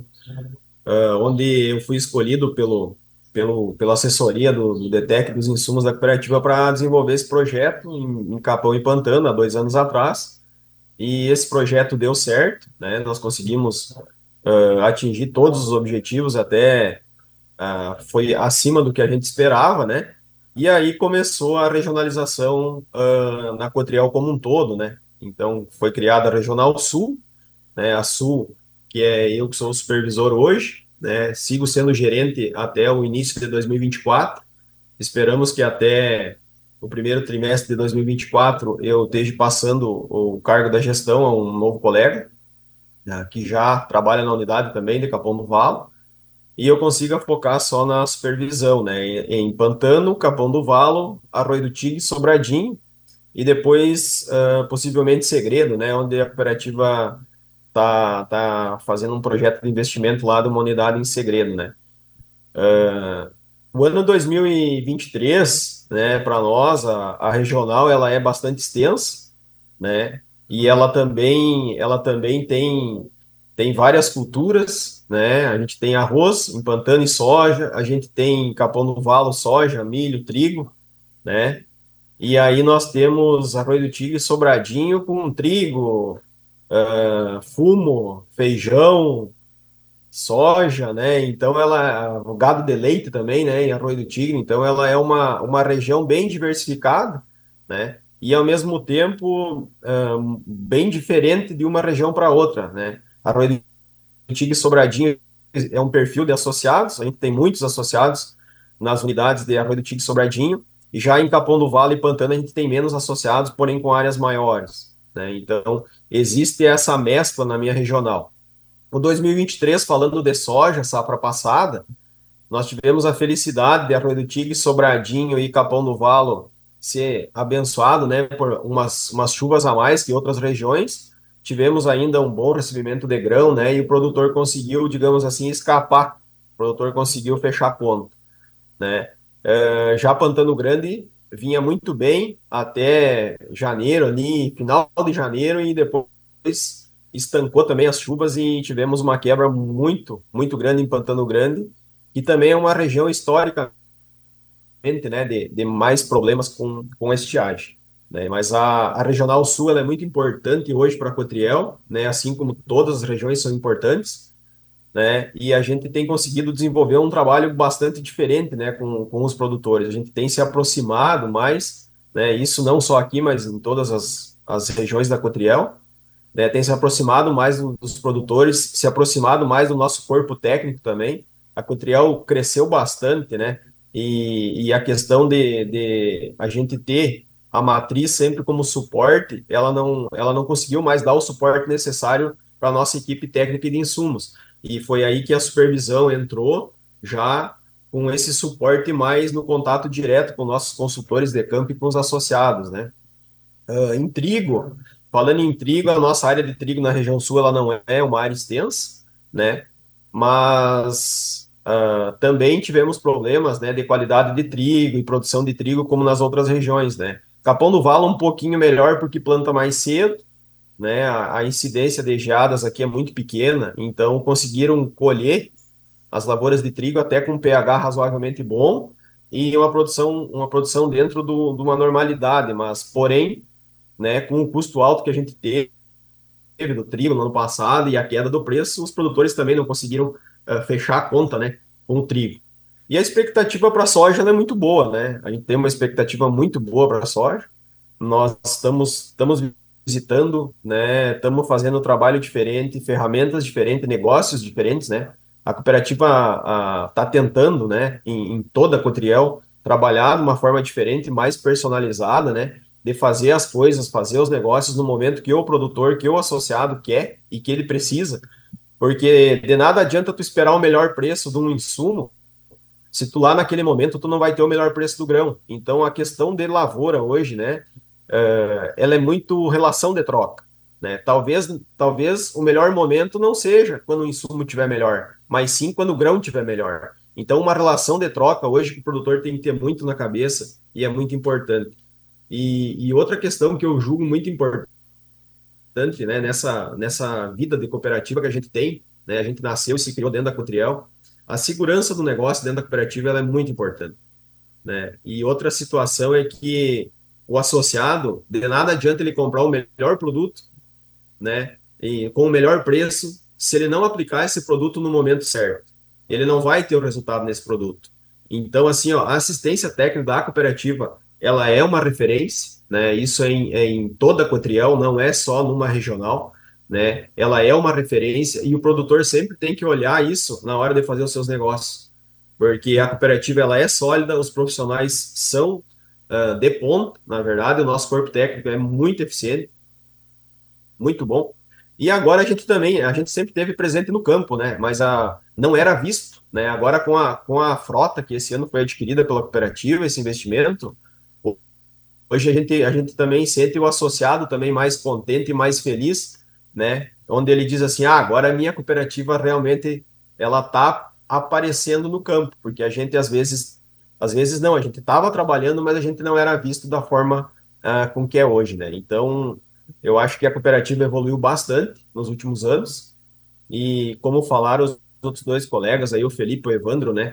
onde eu fui escolhido pela assessoria do DETEC, dos insumos da cooperativa, para desenvolver esse projeto em Capão e Pantano, há 2 anos atrás. E esse projeto deu certo, né? Nós conseguimos atingir todos os objetivos, até foi acima do que a gente esperava, né? E aí começou a regionalização na Cotriel como um todo, né? Então, foi criada a Regional Sul, né? A Sul, que é eu que sou o supervisor hoje, né? Sigo sendo gerente até o início de 2024. Esperamos que até o primeiro trimestre de 2024 eu esteja passando o cargo da gestão a um novo colega, né, que já trabalha na unidade também de Capão do Valo, e eu consiga focar só na supervisão, né? Em Pantano, Capão do Valo, Arroio do Tigre, Sobradinho, e depois, possivelmente, Segredo, né? Onde a cooperativa tá fazendo um projeto de investimento lá de uma unidade em Segredo, né? O ano 2023, né, para nós, a regional, ela é bastante extensa, né? E ela também tem várias culturas, né? A gente tem arroz em Pantano e soja, a gente tem em Capão do Valo soja, milho, trigo, né? E aí nós temos Arroio do Tigre e Sobradinho com trigo, fumo, feijão, soja, né? Então o gado de leite também, né? Em Arroio do Tigre, então ela é uma região bem diversificada, né? E ao mesmo tempo bem diferente de uma região para outra, né? Arroio do Tigre e Sobradinho é um perfil de associados, a gente tem muitos associados nas unidades de Arroio do Tigre e Sobradinho, e já em Capão do Vale e Pantano a gente tem menos associados, porém com áreas maiores, né? Então existe essa mescla na minha regional. O 2023, falando de soja, safra passada, nós tivemos a felicidade de Arroio do Tigre, Sobradinho e Capão do Valo ser abençoado, né, por umas chuvas a mais que outras regiões. Tivemos ainda um bom recebimento de grão, né, e o produtor conseguiu, digamos assim, escapar. O produtor conseguiu fechar a conta, né. Já Pantano Grande vinha muito bem até janeiro, ali, final de janeiro, e depois estancou também as chuvas e tivemos uma quebra muito, muito grande em Pantano Grande, que também é uma região historicamente, né, de mais problemas com estiagem, né? Mas a Regional Sul ela é muito importante hoje para a Cotriel, né, assim como todas as regiões são importantes, né, e a gente tem conseguido desenvolver um trabalho bastante diferente, né, com os produtores. A gente tem se aproximado mais, né, isso não só aqui, mas em todas as regiões da Cotriel, né, tem se aproximado mais dos produtores, se aproximado mais do nosso corpo técnico também. A Cotriel cresceu bastante, né, e a questão de a gente ter a matriz sempre como suporte, ela não conseguiu mais dar o suporte necessário para a nossa equipe técnica e de insumos. E foi aí que a supervisão entrou, já com esse suporte mais no contato direto com nossos consultores de campo e com os associados, né. Em trigo, falando em trigo, a nossa área de trigo na região sul, ela não é uma área extensa, né, mas também tivemos problemas, né, de qualidade de trigo e produção de trigo, como nas outras regiões, né. Capão do Valo um pouquinho melhor porque planta mais cedo, né? A incidência de geadas aqui é muito pequena, então conseguiram colher as lavouras de trigo até com um pH razoavelmente bom e uma produção dentro de uma normalidade, mas porém, né, com o custo alto que a gente teve do trigo no ano passado e a queda do preço, os produtores também não conseguiram fechar a conta, né, com o trigo. E a expectativa para a soja ela é muito boa, né? A gente tem uma expectativa muito boa para a soja. Nós estamos visitando, né? Estamos fazendo um trabalho diferente, ferramentas diferentes, negócios diferentes, né? A cooperativa está tentando, né, em toda a Cotriel, trabalhar de uma forma diferente, mais personalizada, né? De fazer as coisas, fazer os negócios no momento que o produtor, que o associado quer e que ele precisa, porque de nada adianta tu esperar o melhor preço de um insumo se tu lá naquele momento tu não vai ter o melhor preço do grão. Então a questão de lavoura hoje, né, ela é muito relação de troca, né? Talvez o melhor momento não seja quando o insumo estiver melhor, mas sim quando o grão estiver melhor. Então uma relação de troca hoje que o produtor tem que ter muito na cabeça e é muito importante. E outra questão que eu julgo muito importante, né, nessa vida de cooperativa que a gente tem, né, a gente nasceu e se criou dentro da Cotriel, a segurança do negócio dentro da cooperativa ela é muito importante, né? E outra situação é que o associado, de nada adianta ele comprar o melhor produto, né, e com o melhor preço, se ele não aplicar esse produto no momento certo. Ele não vai ter o resultado nesse produto. Então, assim, ó, a assistência técnica da cooperativa, ela é uma referência, né? Isso é em toda a Cotriel, não é só numa regional, né? Ela é uma referência e o produtor sempre tem que olhar isso na hora de fazer os seus negócios, porque a cooperativa ela é sólida, os profissionais são de ponta, na verdade, o nosso corpo técnico é muito eficiente, muito bom. E agora a gente sempre teve presente no campo, né? Mas não era visto, né? Agora com a frota que esse ano foi adquirida pela cooperativa, esse investimento, hoje a gente também sente o associado também mais contente e mais feliz, né? Onde ele diz assim, agora a minha cooperativa realmente ela está aparecendo no campo, porque a gente às vezes não, a gente estava trabalhando, mas a gente não era visto da forma com que é hoje, né? Então, eu acho que a cooperativa evoluiu bastante nos últimos anos e, como falaram os outros dois colegas aí, o Felipe e o Evandro, né?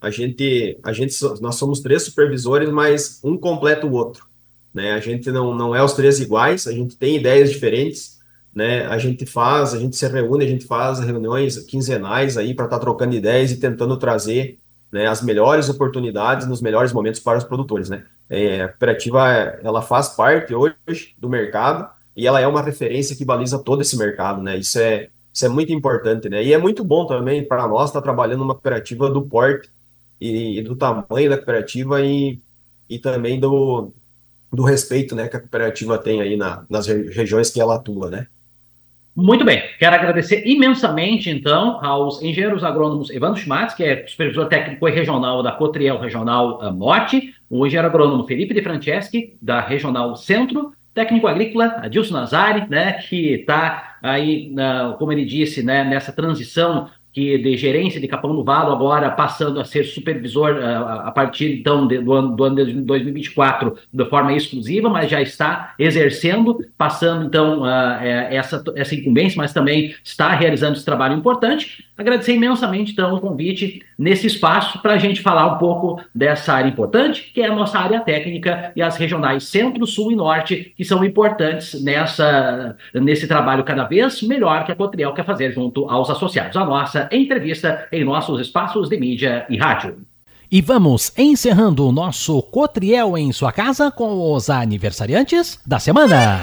Nós somos 3 supervisores, mas um completa o outro, né? A gente não é os 3 iguais, a gente tem ideias diferentes, né? A gente se reúne, a gente faz reuniões quinzenais aí para estar trocando ideias e tentando trazer, né, as melhores oportunidades nos melhores momentos para os produtores, né? A cooperativa, ela faz parte hoje do mercado e ela é uma referência que baliza todo esse mercado, né? Isso é muito importante, né? E é muito bom também para nós estar trabalhando numa cooperativa do porte e do tamanho da cooperativa e também do respeito, né, que a cooperativa tem aí nas regiões que ela atua, né? Muito bem, quero agradecer imensamente, então, aos engenheiros agrônomos Evandro Schmatz, que é supervisor técnico e regional da Cotriel Regional Norte, o engenheiro agrônomo Felipe De Franceschi, da Regional Centro, técnico agrícola Adilson Nazari, né, que está aí, como ele disse, né, nessa transição de gerência de Capão do Valo, agora passando a ser supervisor a partir, então, do ano de 2024, de forma exclusiva, mas já está exercendo, passando, então, essa incumbência, mas também está realizando esse trabalho importante. Agradecer imensamente, então, o convite nesse espaço para a gente falar um pouco dessa área importante, que é a nossa área técnica e as regionais Centro, Sul e Norte, que são importantes nesse trabalho cada vez melhor que a Cotriel quer fazer junto aos associados. A nossa entrevista em nossos espaços de mídia e rádio. E vamos encerrando o nosso Cotriel em sua casa com os aniversariantes da semana.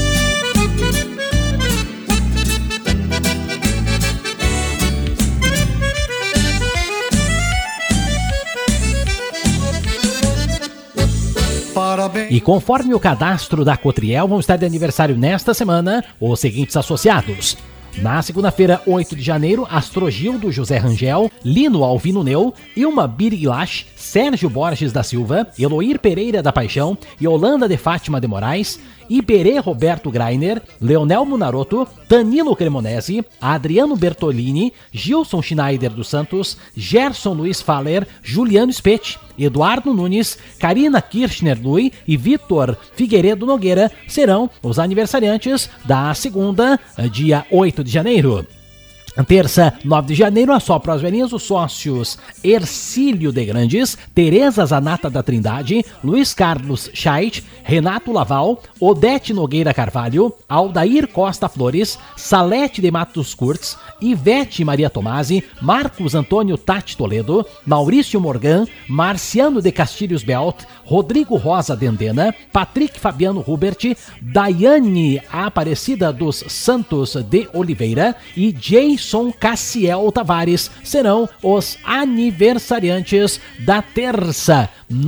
E conforme o cadastro da Cotriel, vão estar de aniversário nesta semana os seguintes associados. Na segunda-feira, 8 de janeiro, Astrogildo José Rangel, Lino Alvino Neu, Ilma Birilash, Sérgio Borges da Silva, Eloir Pereira da Paixão, Yolanda de Fátima de Moraes, Iberê Roberto Greiner, Leonel Munarotto, Danilo Cremonese, Adriano Bertolini, Gilson Schneider dos Santos, Gerson Luiz Faller, Juliano Spetti, Eduardo Nunes, Karina Kirchner-Lui e Vitor Figueiredo Nogueira serão os aniversariantes da segunda, dia 8 de janeiro. Terça, 9 de janeiro, assopra as velhinhas os sócios Ercílio de Grandes, Tereza Zanata da Trindade, Luiz Carlos Scheidt, Renato Laval, Odete Nogueira Carvalho, Aldair Costa Flores, Salete de Matos Kurtz, Ivete Maria Tomasi, Marcos Antônio Tati Toledo, Maurício Morgan, Marciano de Castilhos Belt, Rodrigo Rosa Dendena, Patrick Fabiano Hubert, Daiane Aparecida dos Santos de Oliveira e Jason Cassiel Tavares serão os aniversariantes da terça,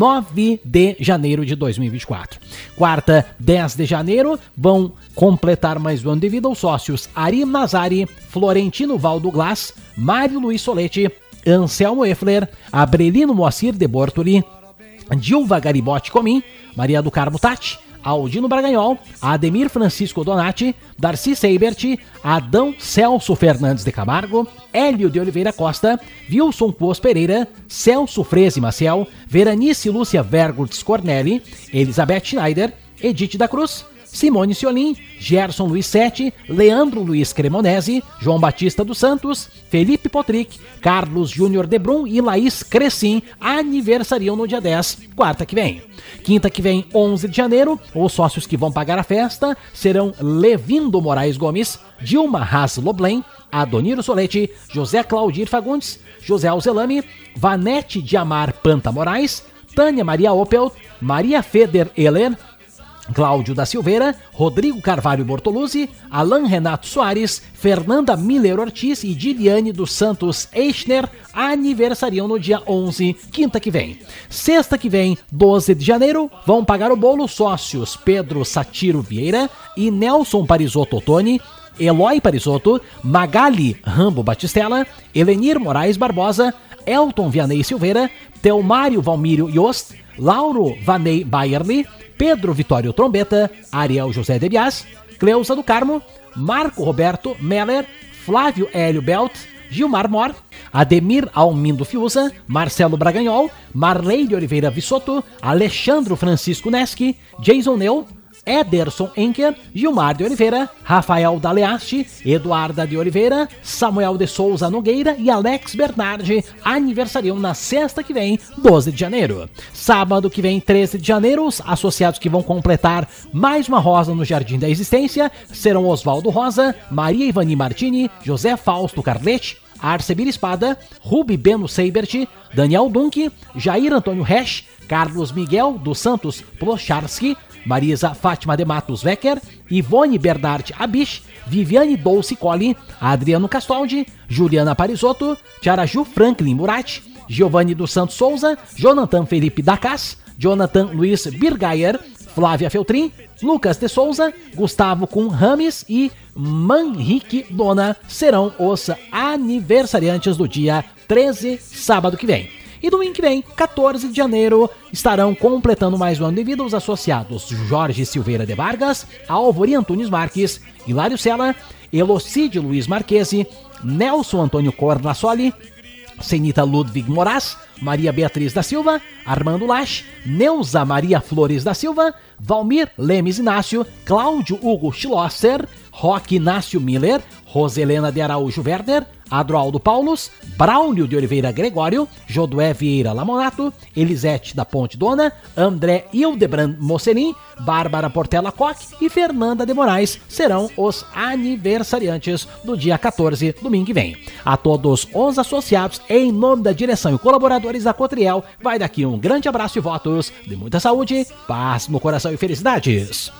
9 de janeiro de 2024. Quarta, 10 de janeiro, vão completar mais um ano de vida os sócios Ari Nazari, Florentino Valdo Glass, Mário Luiz Solete, Anselmo Effler, Abrelino Moacir de Bortoli, Dilva Garibotti Comim, Maria do Carmo Tati, Aldino Braganhol, Ademir Francisco Donati, Darcy Seibert, Adão Celso Fernandes de Camargo, Hélio de Oliveira Costa, Wilson Cuos Pereira, Celso Freze Maciel, Veranice Lúcia Vergurtz Cornelli, Elizabeth Schneider, Edith da Cruz, Simone Ciolim, Gerson Luiz Sete, Leandro Luiz Cremonese, João Batista dos Santos, Felipe Potric, Carlos Júnior de Brum e Laís Crescim aniversariam no dia 10, quarta que vem. Quinta que vem, 11 de janeiro, os sócios que vão pagar a festa serão Levindo Moraes Gomes, Dilma Haas Loblen, Adoniro Solete, José Claudir Fagundes, José Alzelame, Vanete de Amar Panta Moraes, Tânia Maria Opelt, Maria Feder Heller, Cláudio da Silveira, Rodrigo Carvalho Bortoluzzi, Alan Renato Soares, Fernanda Miller Ortiz e Diliane dos Santos Eichner aniversariam no dia 11, quinta que vem. Sexta que vem, 12 de janeiro, vão pagar o bolo sócios Pedro Satiro Vieira e Nelson Parisotto Ottoni, Eloy Parisotto, Magali Rambo Batistella, Elenir Moraes Barbosa, Elton Vianney Silveira, Teomário Valmírio Yost, Lauro Vaney Bayerli, Pedro Vitório Trombeta, Ariel José de Bias, Cleusa do Carmo, Marco Roberto Meller, Flávio Hélio Belt, Gilmar Mor, Ademir Almindo Fiuza, Marcelo Braganhol, Marley de Oliveira Vissotto, Alexandro Francisco Neschi, Jason Neu, Ederson Enker, Gilmar de Oliveira, Rafael Daleasti, Eduarda de Oliveira, Samuel de Souza Nogueira e Alex Bernardi aniversariam na sexta que vem, 12 de janeiro. Sábado que vem, 13 de janeiro, os associados que vão completar mais uma rosa no Jardim da Existência serão Oswaldo Rosa, Maria Ivani Martini, José Fausto Carletti, Arcebir Espada, Rubi Beno Seibert, Daniel Dunk, Jair Antônio Resch, Carlos Miguel dos Santos Plocharski, Marisa Fátima de Matos Wecker, Ivone Bernard Abish, Viviane Dolce Colli, Adriano Castoldi, Juliana Parisotto, Tiaraju Franklin Murat, Giovanni dos Santos Souza, Jonathan Felipe Dacas, Jonathan Luiz Birgayer, Flávia Feltrin, Lucas de Souza, Gustavo Kuhn Rames e Manrique Dona serão os aniversariantes do dia 13, sábado que vem. E domingo que vem, 14 de janeiro, estarão completando mais um ano de vida os associados Jorge Silveira de Vargas, Álvaro Antunes Marques, Hilário Sela, Elocídio Luiz Marquesi, Nelson Antônio Cornassoli, Senita Ludwig Moraes, Maria Beatriz da Silva, Armando Lache, Neuza Maria Flores da Silva, Valmir Lemes Inácio, Cláudio Hugo Schlosser, Roque Inácio Miller, Roselena de Araújo Werner, Adroaldo Paulos, Braulio de Oliveira Gregório, Jodué Vieira Lamonato, Elisete da Ponte Dona, André Hildebrand Mocelin, Bárbara Portela Koch e Fernanda de Moraes serão os aniversariantes do dia 14, domingo que vem. A todos os associados, em nome da direção e colaboradores da Cotriel, vai daqui um grande abraço e votos de muita saúde, paz no coração e felicidades.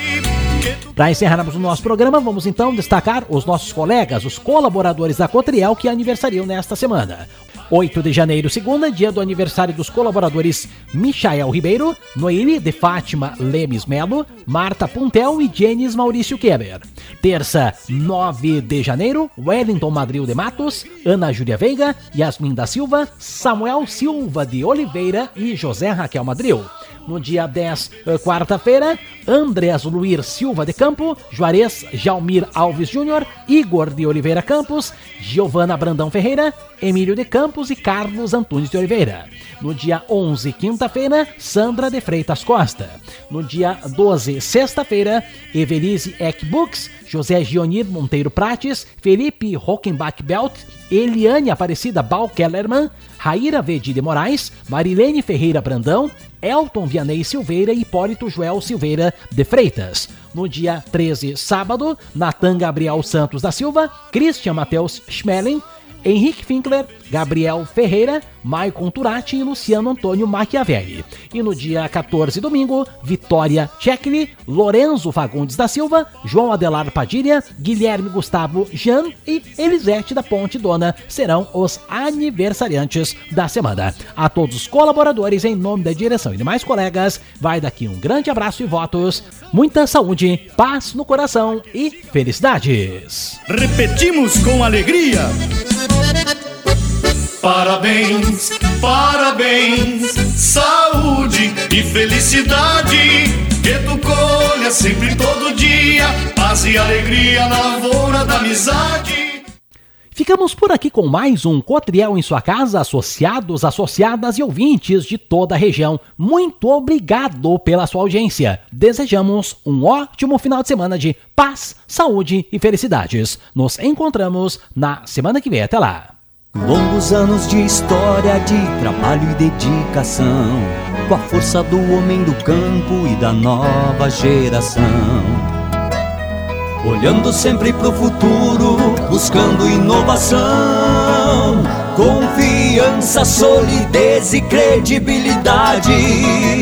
Para encerrarmos o nosso programa, vamos então destacar os nossos colegas, os colaboradores da Cotriel que aniversariam nesta semana. 8 de janeiro, segunda, dia do aniversário dos colaboradores Michael Ribeiro, Noeli de Fátima Lemes Melo, Marta Puntel e Jenis Maurício Keber. Terça, 9 de janeiro, Wellington Madril de Matos, Ana Júlia Veiga, Yasmin da Silva, Samuel Silva de Oliveira e José Raquel Madril. No dia 10, quarta-feira, Andrés Luir Silva de Campo, Juarez Jalmir Alves Júnior, Igor de Oliveira Campos, Giovana Brandão Ferreira, Emílio de Campos e Carlos Antunes de Oliveira. No dia 11, quinta-feira, Sandra de Freitas Costa. No dia 12, sexta-feira, Evelise Eckbooks, José Gionir Monteiro Prates, Felipe Hockenbach Belt, Eliane Aparecida Bal-Kellerman, Raíra Vedi de Moraes, Marilene Ferreira Brandão, Elton Vianney Silveira e Hipólito Joel Silveira de Freitas. No dia 13, sábado, Natan Gabriel Santos da Silva, Christian Matheus Schmeling, Henrique Finkler, Gabriel Ferreira, Maicon Turati e Luciano Antônio Machiavelli. E no dia 14, domingo, Vitória Tchekli, Lorenzo Fagundes da Silva, João Adelar Padilha, Guilherme Gustavo Jean e Elisete da Ponte Dona serão os aniversariantes da semana. A todos os colaboradores, em nome da direção e demais colegas, vai daqui um grande abraço e votos, muita saúde, paz no coração e felicidades. Repetimos com alegria. Parabéns, parabéns, saúde e felicidade, que tu colha sempre todo dia, paz e alegria na lavoura da amizade. Ficamos por aqui com mais um Cotriel em sua casa, associados, associadas e ouvintes de toda a região. Muito obrigado pela sua audiência. Desejamos um ótimo final de semana de paz, saúde e felicidades. Nos encontramos na semana que vem. Até lá. Longos anos de história, de trabalho e dedicação, com a força do homem do campo e da nova geração. Olhando sempre pro futuro, buscando inovação, confiança, solidez e credibilidade.